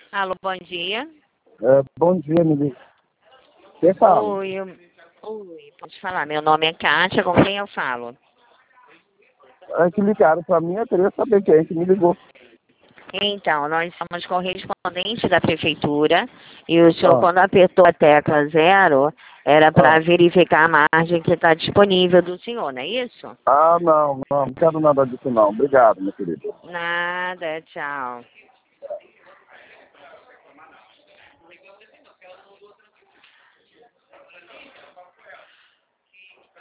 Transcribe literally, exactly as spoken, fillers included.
Alô, bom dia. É, bom dia, me liga. Quem fala? Oi, eu... Oi, pode falar. Meu nome é Kátia, com quem eu falo? É que ligaram pra mim, eu queria saber quem é que me ligou. Então, nós somos correspondentes da prefeitura e o senhor, Ah, quando apertou a tecla zero, era para ah. verificar a margem que está disponível do senhor, não é isso? Ah, não, não, não quero nada disso não. Obrigado, meu querido. Nada, tchau.